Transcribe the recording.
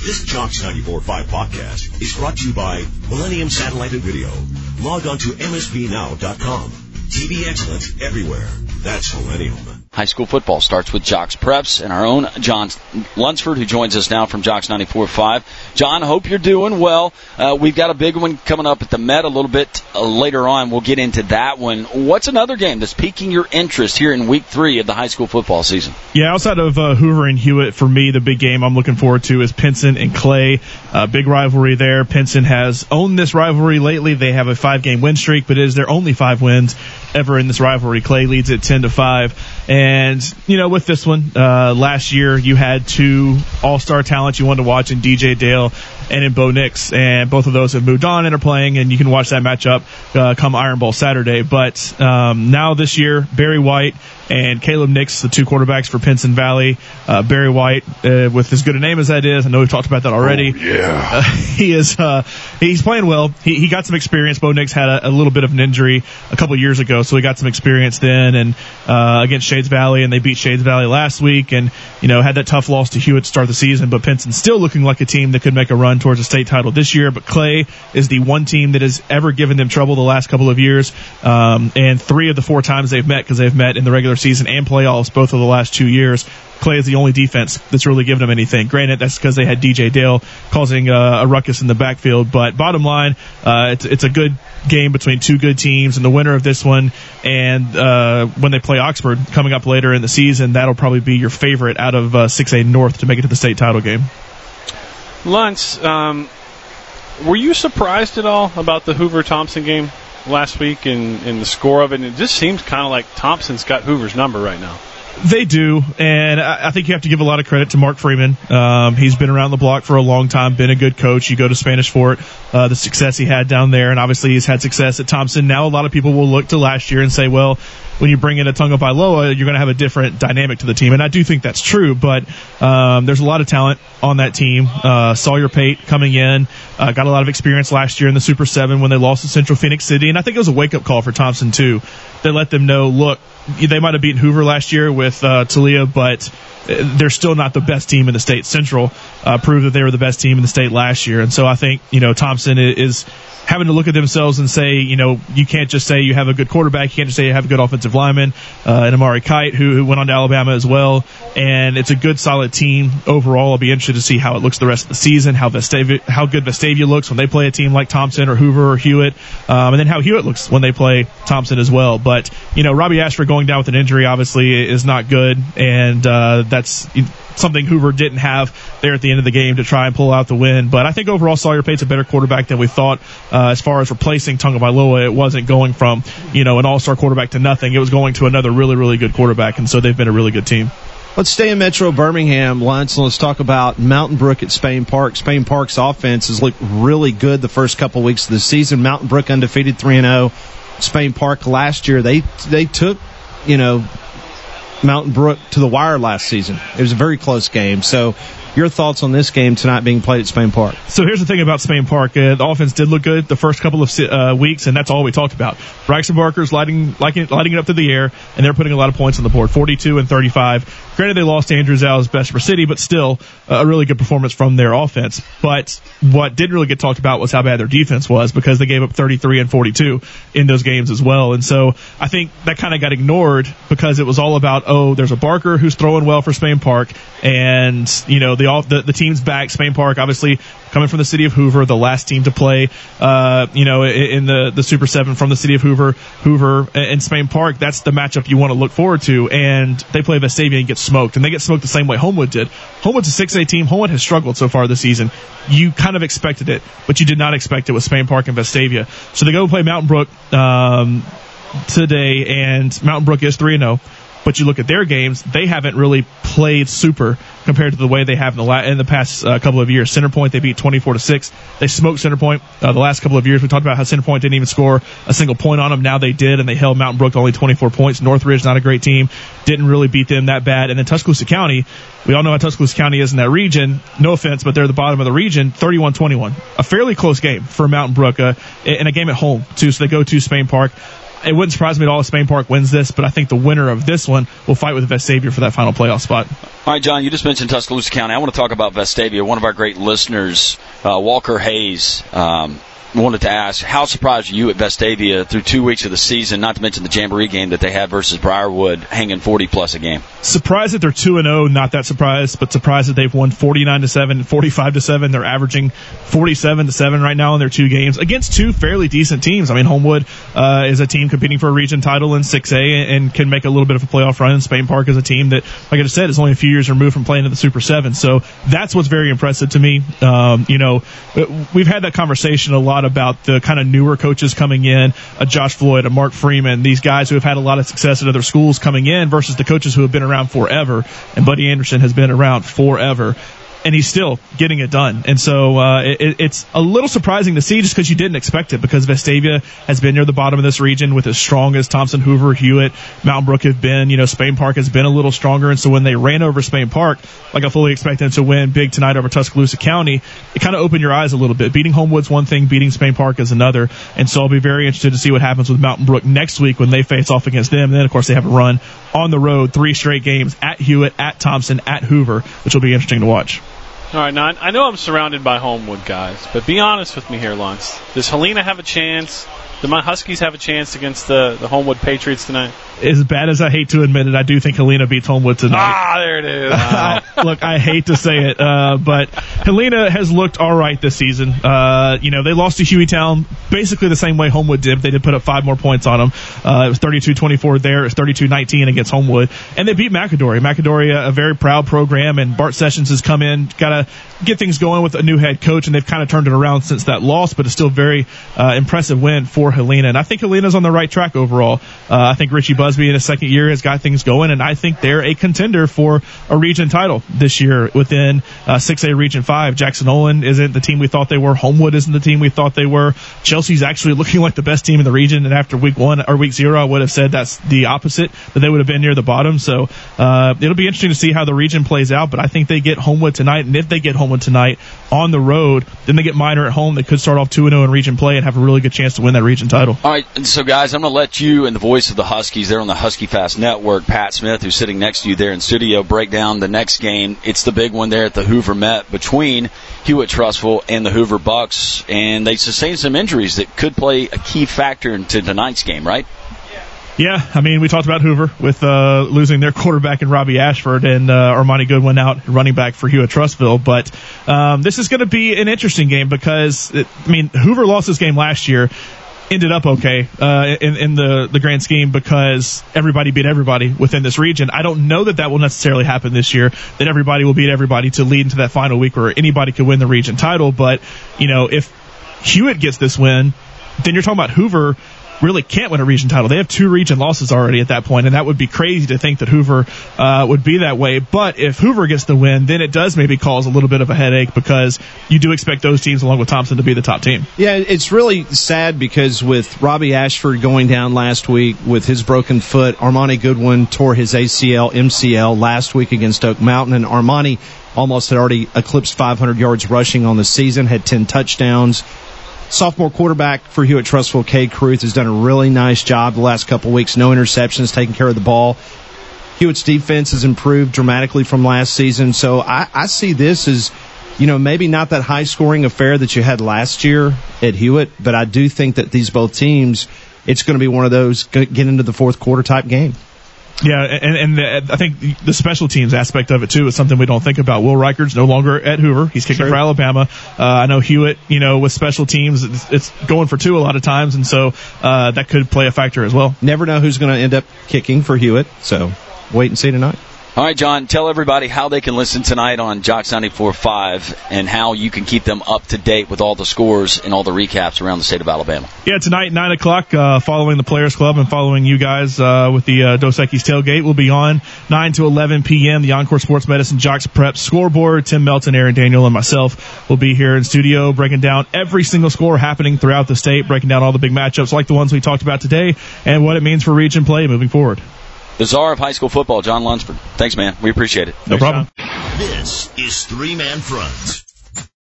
This Jocks 94.5 podcast is brought to you by Millennium Satellite and Video. Log on to msbnow.com. TV excellence everywhere. That's Millennium. High school football starts with Jocks Preps and our own John Lunsford, who joins us now from Jocks 94.5. John, hope you're doing well. We've got a big one coming up at the Met a little bit later on. We'll get into that one. What's another game that's piquing your interest here in Week 3 of the high school football season? Yeah, outside of Hoover and Hewitt, for me, the big game I'm looking forward to is Pinson and Clay. Big rivalry there. Pinson has owned this rivalry lately. They have a 5-game win streak, but it is their only 5 wins ever in this rivalry. Clay leads it 10-5. And, you know, with this one, last year you had 2 all-star talents you wanted to watch in DJ Dale and in Bo Nix. And both of those have moved on and are playing, and you can watch that matchup come Iron Bowl Saturday. But now this year, Barry White and Caleb Nix, the 2 quarterbacks for Pinson Valley. Barry White, with as good a name as that is, I know we've talked about that already. Oh, yeah. He's playing well. He got some experience. Bo Nix had a little bit of an injury a couple years ago, so he got some experience then, and against Shades Valley, and they beat Shades Valley last week, and, you know, had that tough loss to Hewitt to start the season, but Pinson's still looking like a team that could make a run towards a state title this year. But Clay is the one team that has ever given them trouble the last couple of years, and 3 of the 4 times they've met, because they've met in the regular season and playoffs both of the last 2 years. Clay is the only defense that's really given them anything. Granted, that's because they had DJ Dale causing a ruckus in the backfield. But bottom line, it's a good game between 2 good teams, and the winner of this one, and when they play Oxford coming up later in the season, that'll probably be your favorite out of 6A North to make it to the state title game. Luntz, were you surprised at all about the Hoover-Thompson game last week and the score of it? And it just seems kind of like Thompson's got Hoover's number right now. They do, and I think you have to give a lot of credit to Mark Freeman. He's been around the block for a long time, been a good coach. You go to Spanish Fort, the success he had down there, and obviously he's had success at Thompson. Now a lot of people will look to last year and say, well, when you bring in a Tunga Bailoa, you're going to have a different dynamic to the team, and I do think that's true, but there's a lot of talent on that team. Sawyer Pate coming in, got a lot of experience last year in the Super 7 when they lost to Central Phoenix City, and I think it was a wake-up call for Thompson, too. They let them know, look, they might have beaten Hoover last year with Talia, but they're still not the best team in the state. Central proved that they were the best team in the state last year. And so I think, you know, Thompson is having to look at themselves and say, you know, you can't just say you have a good quarterback. You can't just say you have a good offensive lineman, and Amari Kite, who went on to Alabama as well. And it's a good, solid team overall. I'll be interested to see how it looks the rest of the season, how good Vestavia looks when they play a team like Thompson or Hoover or Hewitt, and then how Hewitt looks when they play Thompson as well. But, you know, Robbie Ashford going down with an injury obviously is not good, and that's something Hoover didn't have there at the end of the game to try and pull out the win. But I think overall Sawyer Pate's a better quarterback than we thought. As far as replacing Tunga Bailoa, it wasn't going from, you know, an all-star quarterback to nothing. It was going to another really, really good quarterback, and so they've been a really good team. Let's stay in Metro Birmingham, Lance, and let's talk about Mountain Brook at Spain Park. Spain Park's offense has looked really good the first couple weeks of the season. Mountain Brook undefeated 3-0. Spain Park last year, they took, you know, Mountain Brook to the wire last season. It was a very close game. So your thoughts on this game tonight being played at Spain Park? So here's the thing about Spain Park. The offense did look good the first couple of weeks, and that's all we talked about. Braxton Barker's lighting it up through the air, and they're putting a lot of points on the board, 42 and 35. Granted, they lost to Andrew Zell's Bessemer City, but still a really good performance from their offense. But what didn't really get talked about was how bad their defense was, because they gave up 33 and 42 in those games as well. And so I think that kind of got ignored because it was all about, oh, there's a Barker who's throwing well for Spain Park, and, you know, the team's back. Spain Park, obviously, coming from the city of Hoover, the last team to play, you know, in the Super 7 from the city of Hoover and Spain Park. That's the matchup you want to look forward to. And they play Vestavia and get smoked, and they get smoked the same way Homewood did. Homewood's a 6A team. Homewood has struggled so far this season. You kind of expected it, but you did not expect it with Spain Park and Vestavia. So they go play Mountain Brook today, and Mountain Brook is 3-0. But you look at their games, they haven't really played super compared to the way they have in the past couple of years. Centerpoint, they beat 24-6. They smoked Centerpoint the last couple of years. We talked about how Centerpoint didn't even score a single point on them. Now they did, and they held Mountain Brook to only 24 points. Northridge, not a great team, didn't really beat them that bad. And then Tuscaloosa County, we all know how Tuscaloosa County is in that region. No offense, but they're the bottom of the region, 31-21. A fairly close game for Mountain Brook, and a game at home, too. So they go to Spain Park. it wouldn't surprise me at all if Spain Park wins this, but I think the winner of this one will fight with Vestavia for that final playoff spot. All right, John, you just mentioned Tuscaloosa County. I want to talk about Vestavia. One of our great listeners, Walker Hayes, wanted to ask, how surprised are you at Vestavia through 2 weeks of the season, not to mention the Jamboree game that they had versus Briarwood, hanging 40-plus a game? Surprised that they're 2-0, not that surprised, but surprised that they've won 49-7 and 45-7. They're averaging 47-7 right now in their 2 games against 2 fairly decent teams. I mean, Homewood is a team competing for a region title in 6A and can make a little bit of a playoff run. Spain Park is a team that, like I just said, is only a few years removed from playing in the Super 7. So that's what's very impressive to me. We've had that conversation a lot about the kind of newer coaches coming in, a Josh Floyd, a Mark Freeman, these guys who have had a lot of success at other schools coming in versus the coaches who have been around forever. And Buddy Anderson has been around forever. And he's still getting it done. And so it's a little surprising to see just because you didn't expect it, because Vestavia has been near the bottom of this region with as strong as Thompson, Hoover, Hewitt, Mountain Brook have been. Spain Park has been a little stronger. And so when they ran over Spain Park, like I fully expected them to win big tonight over Tuscaloosa County, it kind of opened your eyes a little bit. Beating Homewood's one thing, beating Spain Park is another. And so I'll be very interested to see what happens with Mountain Brook next week when they face off against them. And then, of course, they have a run on the road, 3 straight games at Hewitt, at Thompson, at Hoover, which will be interesting to watch. All right, now I know I'm surrounded by Homewood guys, but be honest with me here, Luntz. Does Helena have a chance? Do my Huskies have a chance against the Homewood Patriots tonight? As bad as I hate to admit it, I do think Helena beats Homewood tonight. There it is. Wow. Look, I hate to say it, but Helena has looked all right this season. They lost to Hueytown basically the same way Homewood did. They did put up 5 more points on them. It was 32-24 there. It was 32-19 against Homewood. And they beat McAdory. McAdory, a very proud program, and Bart Sessions has come in, got to get things going with a new head coach, and they've kind of turned it around since that loss, but it's still a very impressive win for Helena. And I think Helena's on the right track overall. I think Richie Busby in his second year has got things going, and I think they're a contender for a region title this year within 6A Region 5. Jackson Olin isn't the team we thought they were. Homewood isn't the team we thought they were. Chelsea's actually looking like the best team in the region, and after week 0, I would have said that's the opposite, that they would have been near the bottom. So it'll be interesting to see how the region plays out, but I think they get Homewood tonight, and if they get Homewood tonight on the road, then they get Minor at home. They could start off 2-0 in region play and have a really good chance to win that region title. All right, so guys, I'm going to let you and the voice of the Huskies there on the Husky Fast Network, Pat Smith, who's sitting next to you there in studio, break down the next game. It's the big one there at the Hoover Met between Hewitt-Trussville and the Hoover Bucks, and they sustained some injuries that could play a key factor into tonight's game, right? Yeah, I mean, we talked about Hoover with losing their quarterback in Robbie Ashford and Armani Goodwin out running back for Hewitt-Trussville. But this is going to be an interesting game because, Hoover lost this game last year, ended up okay in the grand scheme because everybody beat everybody within this region. I don't know that will necessarily happen this year, that everybody will beat everybody to lead into that final week where anybody could win the region title. But, if Hewitt gets this win, then you're talking about Hoover really can't win a region title. They have 2 region losses already at that point, and that would be crazy to think that Hoover would be that way. But if Hoover gets the win, then it does maybe cause a little bit of a headache because you do expect those teams, along with Thompson, to be the top team. Yeah, it's really sad because with Robbie Ashford going down last week with his broken foot, Armani Goodwin tore his ACL, MCL last week against Oak Mountain, and Armani almost had already eclipsed 500 yards rushing on the season, had 10 touchdowns. Sophomore quarterback for Hewitt-Trussville, Cade Caruth, has done a really nice job the last couple of weeks. No interceptions, taking care of the ball. Hewitt's defense has improved dramatically from last season. So I see this as, maybe not that high-scoring affair that you had last year at Hewitt, but I do think that these both teams, it's going to be one of those get into the fourth quarter type game. Yeah, and I think the special teams aspect of it, too, is something we don't think about. Will Reichard's no longer at Hoover. He's kicking for Alabama. I know Hewitt, with special teams, it's going for 2 a lot of times, and so that could play a factor as well. Never know who's going to end up kicking for Hewitt, so wait and see tonight. All right, John, tell everybody how they can listen tonight on Jocks 94.5 and how you can keep them up to date with all the scores and all the recaps around the state of Alabama. Yeah, tonight, 9 o'clock, following the Players Club and following you guys with the Dos Equis Tailgate. We'll be on 9 to 11 p.m., the Encore Sports Medicine Jocks Prep scoreboard. Tim Melton, Aaron Daniel, and myself will be here in studio breaking down every single score happening throughout the state, breaking down all the big matchups like the ones we talked about today and what it means for region play moving forward. The czar of high school football, John Lunsford. Thanks, man. We appreciate it. No problem. This is Three Man Front.